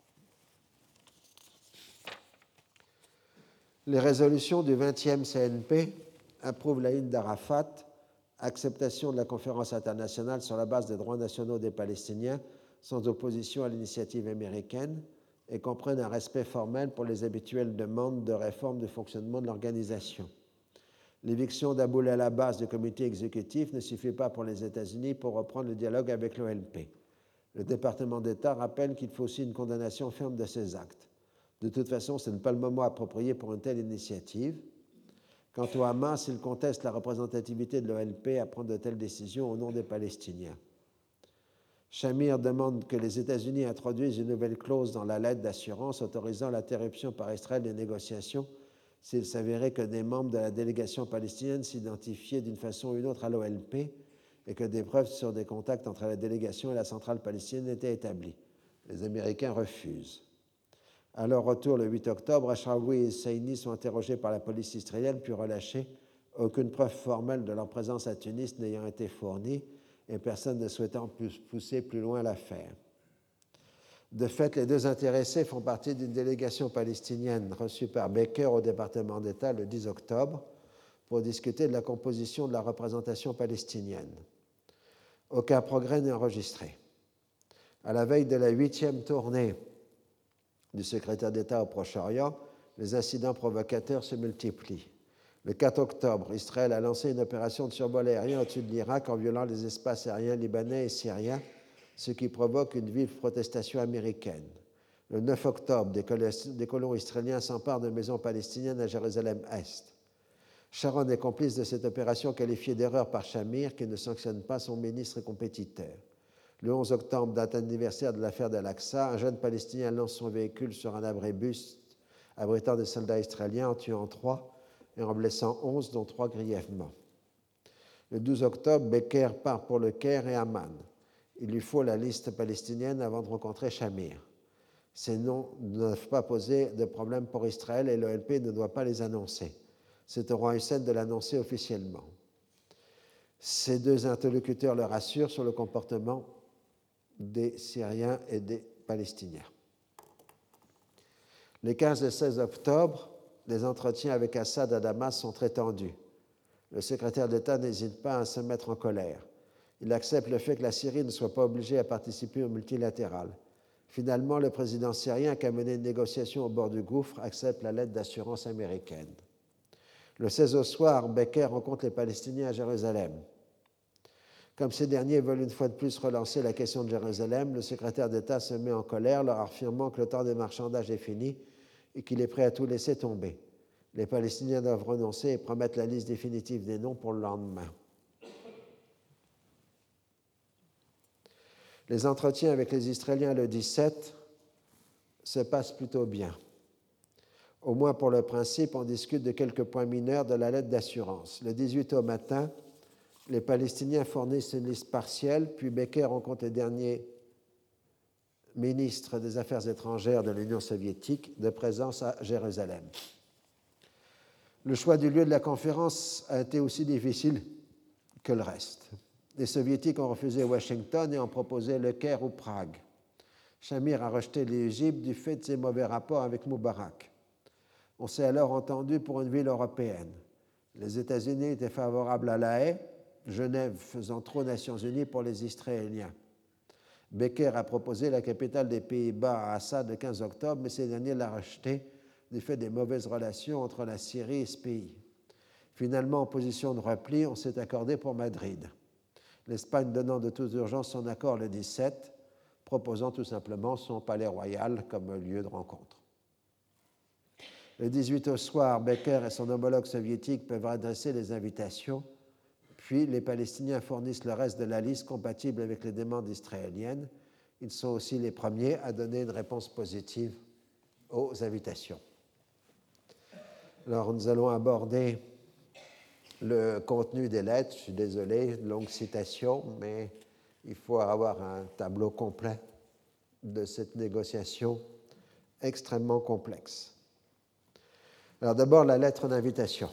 Les résolutions du 20e CNP approuvent la ligne d'Arafat, acceptation de la conférence internationale sur la base des droits nationaux des Palestiniens sans opposition à l'initiative américaine et comprennent un respect formel pour les habituelles demandes de réforme du fonctionnement de l'organisation. L'éviction d'Aboul el-Abbas du comité exécutif ne suffit pas pour les États-Unis pour reprendre le dialogue avec l'OLP. Le département d'État rappelle qu'il faut aussi une condamnation ferme de ces actes. De toute façon, ce n'est pas le moment approprié pour une telle initiative. Quant au Hamas, il conteste la représentativité de l'OLP à prendre de telles décisions au nom des Palestiniens. Shamir demande que les États-Unis introduisent une nouvelle clause dans la lettre d'assurance autorisant l'interruption par Israël des négociations s'il s'avérait que des membres de la délégation palestinienne s'identifiaient d'une façon ou d'une autre à l'OLP et que des preuves sur des contacts entre la délégation et la centrale palestinienne étaient établies. Les Américains refusent. À leur retour le 8 octobre, Ashraoui et Husseini sont interrogés par la police israélienne puis relâchés, aucune preuve formelle de leur présence à Tunis n'ayant été fournie et personne ne souhaitant pousser plus loin l'affaire. De fait, les deux intéressés font partie d'une délégation palestinienne reçue par Becker au département d'État le 10 octobre pour discuter de la composition de la représentation palestinienne. Aucun progrès n'est enregistré. À la veille de la 8e tournée du secrétaire d'État au Proche-Orient, les incidents provocateurs se multiplient. Le 4 octobre, Israël a lancé une opération de survol aérien au-dessus de l'Irak en violant les espaces aériens libanais et syriens, ce qui provoque une vive protestation américaine. Le 9 octobre, des colons israéliens s'emparent de maisons palestiniennes à Jérusalem-Est. Sharon est complice de cette opération qualifiée d'erreur par Shamir, qui ne sanctionne pas son ministre et compétiteur. Le 11 octobre, date anniversaire de l'affaire d'Al-Aqsa, un jeune Palestinien lance son véhicule sur un abribus abritant des soldats israéliens en tuant 3 et en blessant 11, dont 3 grièvement. Le 12 octobre, Becker part pour le Caire et Amman. Il lui faut la liste palestinienne avant de rencontrer Shamir. Ces noms ne doivent pas poser de problème pour Israël et l'OLP ne doit pas les annoncer. C'est au roi Hussein de l'annoncer officiellement. Ces deux interlocuteurs le rassurent sur le comportement des Syriens et des Palestiniens. Les 15 et 16 octobre, les entretiens avec Assad à Damas sont très tendus. Le secrétaire d'État n'hésite pas à se mettre en colère. Il accepte le fait que la Syrie ne soit pas obligée à participer au multilatéral. Finalement, le président syrien, qui a mené une négociation au bord du gouffre, accepte la lettre d'assurance américaine. Le 16 au soir, Becker rencontre les Palestiniens à Jérusalem. Comme ces derniers veulent une fois de plus relancer la question de Jérusalem, le secrétaire d'État se met en colère, leur affirmant que le temps des marchandages est fini et qu'il est prêt à tout laisser tomber. Les Palestiniens doivent renoncer et promettre la liste définitive des noms pour le lendemain. Les entretiens avec les Israéliens le 17 se passent plutôt bien. Au moins pour le principe, on discute de quelques points mineurs de la lettre d'assurance. Le 18 au matin, les Palestiniens fournissent une liste partielle, puis Becker rencontre les derniers ministres des Affaires étrangères de l'Union soviétique de présence à Jérusalem. Le choix du lieu de la conférence a été aussi difficile que le reste. Les Soviétiques ont refusé Washington et ont proposé Le Caire ou Prague. Shamir a rejeté l'Égypte du fait de ses mauvais rapports avec Moubarak. On s'est alors entendu pour une ville européenne. Les États-Unis étaient favorables à La Haye, Genève faisant trop Nations Unies pour les Israéliens. Becker a proposé la capitale des Pays-Bas à Assad le 15 octobre, mais ces derniers l'a rejeté du fait des mauvaises relations entre la Syrie et ce pays. Finalement, en position de repli, on s'est accordé pour Madrid. L'Espagne donnant de toute urgence son accord le 17, proposant tout simplement son palais royal comme lieu de rencontre. Le 18 au soir, Becker et son homologue soviétique peuvent adresser les invitations, puis les Palestiniens fournissent le reste de la liste compatible avec les demandes israéliennes. Ils sont aussi les premiers à donner une réponse positive aux invitations. Alors, nous allons aborder le contenu des lettres. Je suis désolé, longue citation, mais il faut avoir un tableau complet de cette négociation extrêmement complexe. Alors d'abord, la lettre d'invitation.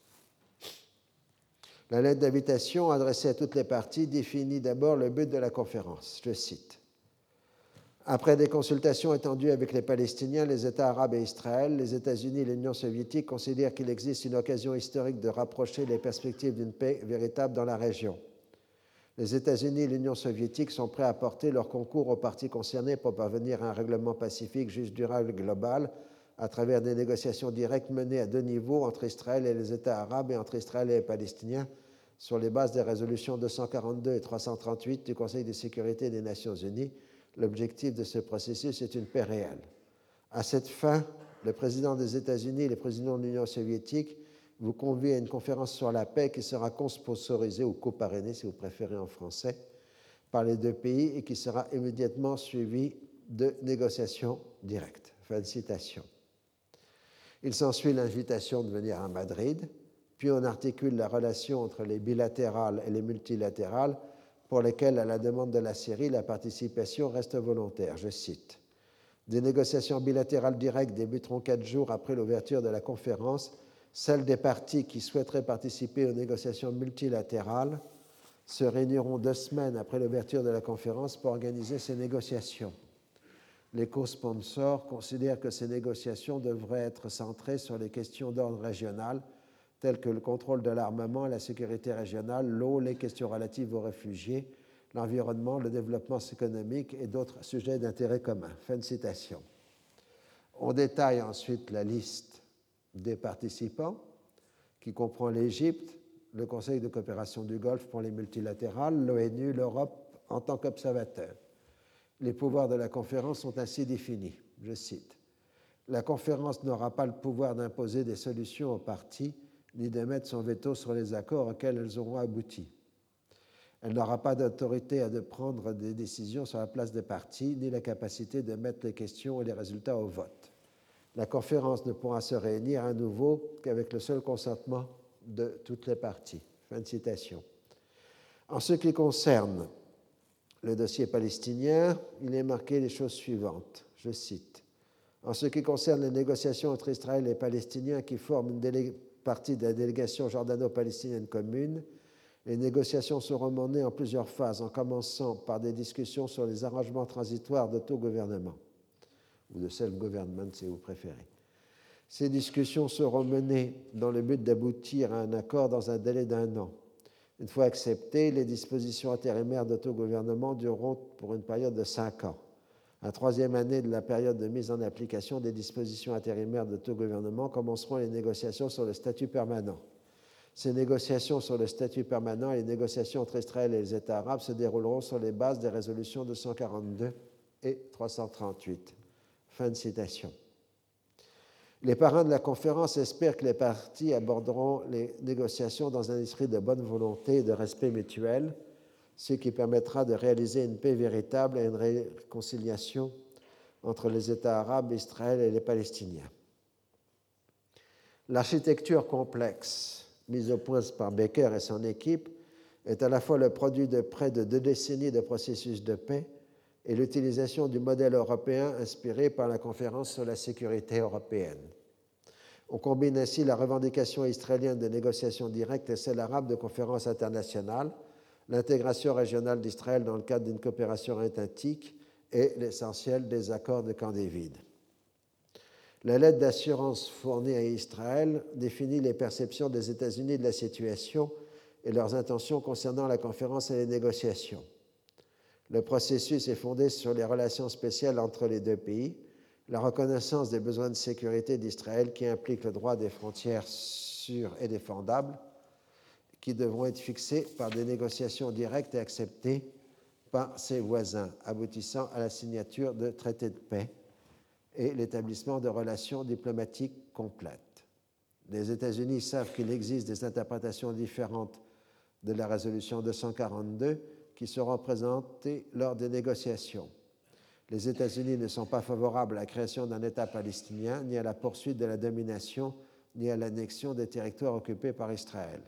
La lettre d'invitation adressée à toutes les parties définit d'abord le but de la conférence. Je cite. Après des consultations étendues avec les Palestiniens, les États arabes et Israël, les États-Unis et l'Union soviétique considèrent qu'il existe une occasion historique de rapprocher les perspectives d'une paix véritable dans la région. Les États-Unis et l'Union soviétique sont prêts à apporter leur concours aux parties concernées pour parvenir à un règlement pacifique, juste, durable et global à travers des négociations directes menées à deux niveaux entre Israël et les États arabes et entre Israël et les Palestiniens sur les bases des résolutions 242 et 338 du Conseil de sécurité des Nations unies. L'objectif de ce processus est une paix réelle. À cette fin, le président des États-Unis et le président de l'Union soviétique vous convient à une conférence sur la paix qui sera co-sponsorisée ou co-parrainée, si vous préférez en français, par les deux pays et qui sera immédiatement suivie de négociations directes. Fin de citation. Il s'ensuit l'invitation de venir à Madrid, puis on articule la relation entre les bilatérales et les multilatérales pour lesquelles, à la demande de la Syrie, la participation reste volontaire. Je cite. Des négociations bilatérales directes débuteront 4 jours après l'ouverture de la conférence. Celles des parties qui souhaiteraient participer aux négociations multilatérales se réuniront 2 semaines après l'ouverture de la conférence pour organiser ces négociations. Les co-sponsors considèrent que ces négociations devraient être centrées sur les questions d'ordre régional, telles que le contrôle de l'armement, la sécurité régionale, l'eau, les questions relatives aux réfugiés, l'environnement, le développement économique et d'autres sujets d'intérêt commun. Fin de citation. On détaille ensuite la liste des participants, qui comprend l'Égypte, le Conseil de coopération du Golfe pour les multilatérales, l'ONU, l'Europe en tant qu'observateur. Les pouvoirs de la conférence sont ainsi définis. Je cite. La conférence n'aura pas le pouvoir d'imposer des solutions aux parties, ni d'émettre son veto sur les accords auxquels elles auront abouti. Elle n'aura pas d'autorité de prendre des décisions sur la place des parties, ni la capacité de mettre les questions et les résultats au vote. La conférence ne pourra se réunir à nouveau qu'avec le seul consentement de toutes les parties. Fin de citation. En ce qui concerne le dossier palestinien, il est marqué les choses suivantes. Je cite. En ce qui concerne les négociations entre Israël et les Palestiniens qui forment une partie de la délégation jordano-palestinienne commune, les négociations seront menées en plusieurs phases, en commençant par des discussions sur les arrangements transitoires d'autogouvernement, ou de self-government si vous préférez. Ces discussions seront menées dans le but d'aboutir à un accord dans un délai d'1 an. Une fois acceptées, les dispositions intérimaires d'autogouvernement dureront pour une période de 5 ans. La troisième année de la période de mise en application des dispositions intérimaires d'autogouvernement commenceront les négociations sur le statut permanent. Ces négociations sur le statut permanent et les négociations entre Israël et les États arabes se dérouleront sur les bases des résolutions 242 et 338. Fin de citation. Les parrains de la conférence espèrent que les parties aborderont les négociations dans un esprit de bonne volonté et de respect mutuel, ce qui permettra de réaliser une paix véritable et une réconciliation entre les États arabes, Israël et les Palestiniens. L'architecture complexe mise au point par Becker et son équipe est à la fois le produit de près de 2 décennies de processus de paix et l'utilisation du modèle européen inspiré par la conférence sur la sécurité européenne. On combine ainsi la revendication israélienne de négociations directes et celle arabe de conférences internationales, l'intégration régionale d'Israël dans le cadre d'une coopération étatique et l'essentiel des accords de Camp David. La lettre d'assurance fournie à Israël définit les perceptions des États-Unis de la situation et leurs intentions concernant la conférence et les négociations. Le processus est fondé sur les relations spéciales entre les deux pays, la reconnaissance des besoins de sécurité d'Israël qui implique le droit des frontières sûres et défendables, qui devront être fixées par des négociations directes et acceptées par ses voisins, aboutissant à la signature de traités de paix et l'établissement de relations diplomatiques complètes. Les États-Unis savent qu'il existe des interprétations différentes de la résolution 242 qui seront présentées lors des négociations. Les États-Unis ne sont pas favorables à la création d'un État palestinien, ni à la poursuite de la domination, ni à l'annexion des territoires occupés par Israël.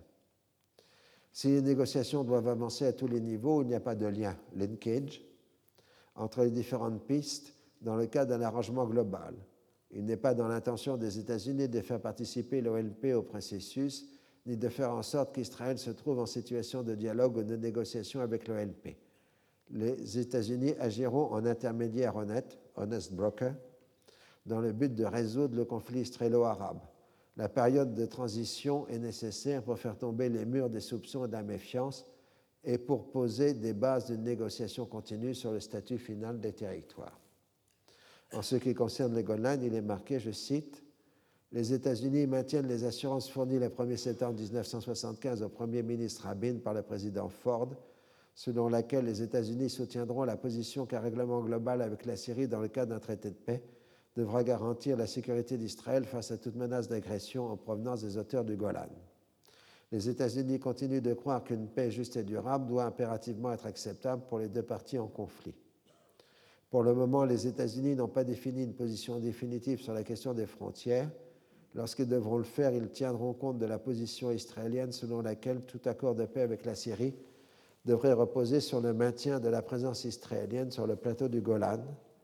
Si les négociations doivent avancer à tous les niveaux, il n'y a pas de lien, linkage, entre les différentes pistes dans le cadre d'un arrangement global. Il n'est pas dans l'intention des États-Unis de faire participer l'OLP au processus, ni de faire en sorte qu'Israël se trouve en situation de dialogue ou de négociation avec l'OLP. Les États-Unis agiront en intermédiaire honnête, honest broker, dans le but de résoudre le conflit israélo-arabe. La période de transition est nécessaire pour faire tomber les murs des soupçons et de la méfiance et pour poser des bases d'une négociation continue sur le statut final des territoires. En ce qui concerne le Golan, il est marqué, je cite, « Les États-Unis maintiennent les assurances fournies le 1er septembre 1975 au Premier ministre Rabin par le président Ford, selon laquelle les États-Unis soutiendront la position qu'un règlement global avec la Syrie dans le cadre d'un traité de paix devra garantir la sécurité d'Israël face à toute menace d'agression en provenance des auteurs du Golan. Les États-Unis continuent de croire qu'une paix juste et durable doit impérativement être acceptable pour les deux parties en conflit. Pour le moment, les États-Unis n'ont pas défini une position définitive sur la question des frontières. Lorsqu'ils devront le faire, ils tiendront compte de la position israélienne selon laquelle tout accord de paix avec la Syrie devrait reposer sur le maintien de la présence israélienne sur le plateau du Golan.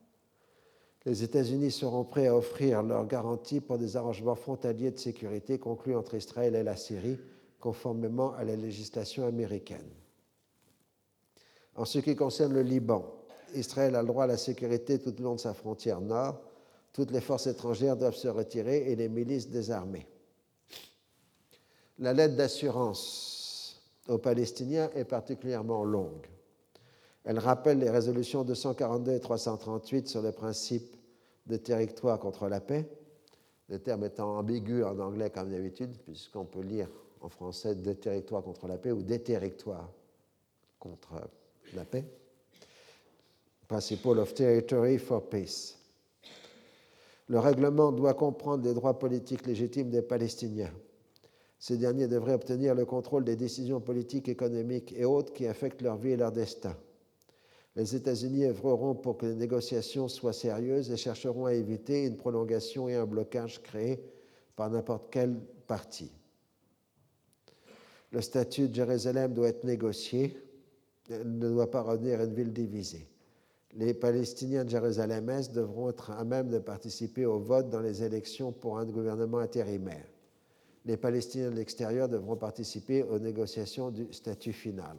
Les États-Unis seront prêts à offrir leurs garanties pour des arrangements frontaliers de sécurité conclus entre Israël et la Syrie, conformément à la législation américaine. En ce qui concerne le Liban, Israël a le droit à la sécurité tout au long de sa frontière nord. Toutes les forces étrangères doivent se retirer et les milices désarmées. La lettre d'assurance aux Palestiniens est particulièrement longue. Elle rappelle les résolutions 242 et 338 sur le principe de territoire contre la paix, le terme étant ambigu en anglais comme d'habitude, puisqu'on peut lire en français de territoire contre la paix ou des territoires contre la paix. Principle of Territory for Peace. Le règlement doit comprendre les droits politiques légitimes des Palestiniens. Ces derniers devraient obtenir le contrôle des décisions politiques, économiques et autres qui affectent leur vie et leur destin. Les États-Unis œuvreront pour que les négociations soient sérieuses et chercheront à éviter une prolongation et un blocage créés par n'importe quelle partie. Le statut de Jérusalem doit être négocié, il ne doit pas revenir à une ville divisée. Les Palestiniens de Jérusalem-Est devront être à même de participer au vote dans les élections pour un gouvernement intérimaire. Les Palestiniens de l'extérieur devront participer aux négociations du statut final.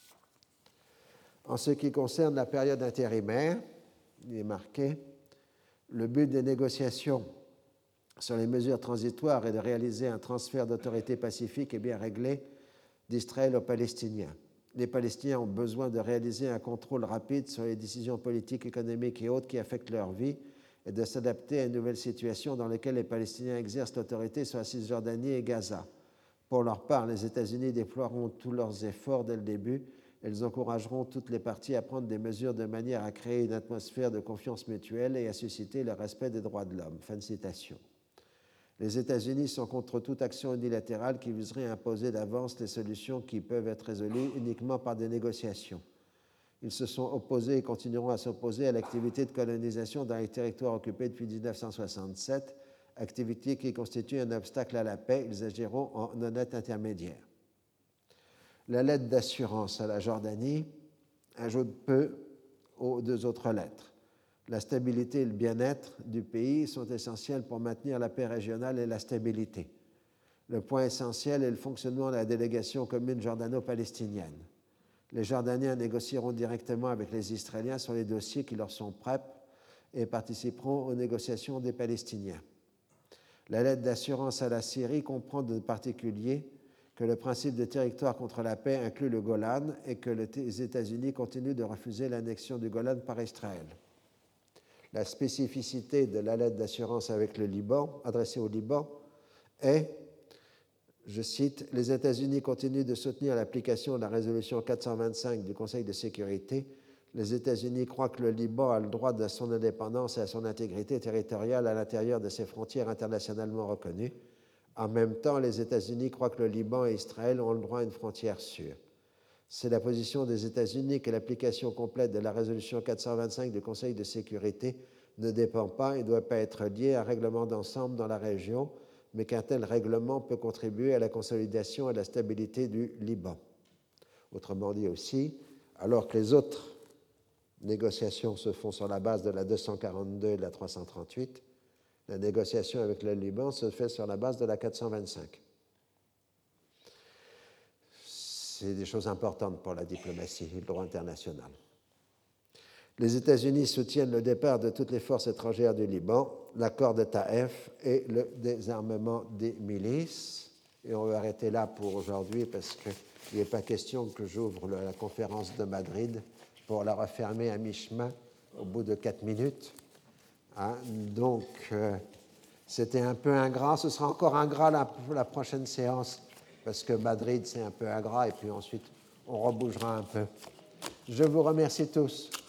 En ce qui concerne la période intérimaire, il est marqué, le but des négociations sur les mesures transitoires est de réaliser un transfert d'autorité pacifique et bien réglé d'Israël aux Palestiniens. Les Palestiniens ont besoin de réaliser un contrôle rapide sur les décisions politiques, économiques et autres qui affectent leur vie et de s'adapter à une nouvelle situation dans laquelle les Palestiniens exercent l'autorité sur la Cisjordanie et Gaza. Pour leur part, les États-Unis déploieront tous leurs efforts dès le début. Elles encourageront toutes les parties à prendre des mesures de manière à créer une atmosphère de confiance mutuelle et à susciter le respect des droits de l'homme. Fin de citation. Les États-Unis sont contre toute action unilatérale qui viserait à imposer d'avance les solutions qui peuvent être résolues uniquement par des négociations. Ils se sont opposés et continueront à s'opposer à l'activité de colonisation dans les territoires occupés depuis 1967, activité qui constitue un obstacle à la paix. Ils agiront en honnête intermédiaire. La lettre d'assurance à la Jordanie ajoute peu aux deux autres lettres. La stabilité et le bien-être du pays sont essentiels pour maintenir la paix régionale et la stabilité. Le point essentiel est le fonctionnement de la délégation commune jordano-palestinienne. Les Jordaniens négocieront directement avec les Israéliens sur les dossiers qui leur sont prêts et participeront aux négociations des Palestiniens. La lettre d'assurance à la Syrie comprend de particulier que le principe de territoire contre la paix inclut le Golan et que les États-Unis continuent de refuser l'annexion du Golan par Israël. La spécificité de la lettre d'assurance avec le Liban, adressée au Liban, est, je cite, « Les États-Unis continuent de soutenir l'application de la résolution 425 du Conseil de sécurité. Les États-Unis croient que le Liban a le droit de son indépendance et à son intégrité territoriale à l'intérieur de ses frontières internationalement reconnues. En même temps, les États-Unis croient que le Liban et Israël ont le droit à une frontière sûre. C'est la position des États-Unis que l'application complète de la résolution 425 du Conseil de sécurité ne dépend pas et ne doit pas être liée à un règlement d'ensemble dans la région, mais qu'un tel règlement peut contribuer à la consolidation et à la stabilité du Liban. » Autrement dit aussi, alors que les autres négociations se font sur la base de la 242 et de la 338, la négociation avec le Liban se fait sur la base de la 425. C'est des choses importantes pour la diplomatie et le droit international. Les États-Unis soutiennent le départ de toutes les forces étrangères du Liban, l'accord de Taïf et le désarmement des milices. Et on va arrêter là pour aujourd'hui parce qu'il n'est pas question que j'ouvre la conférence de Madrid pour la refermer à mi-chemin au bout de 4 minutes. Hein, donc, c'était un peu ingrat. Ce sera encore ingrat la prochaine séance parce que Madrid, c'est un peu ingrat, et puis ensuite, on rebougera un peu. Je vous remercie tous.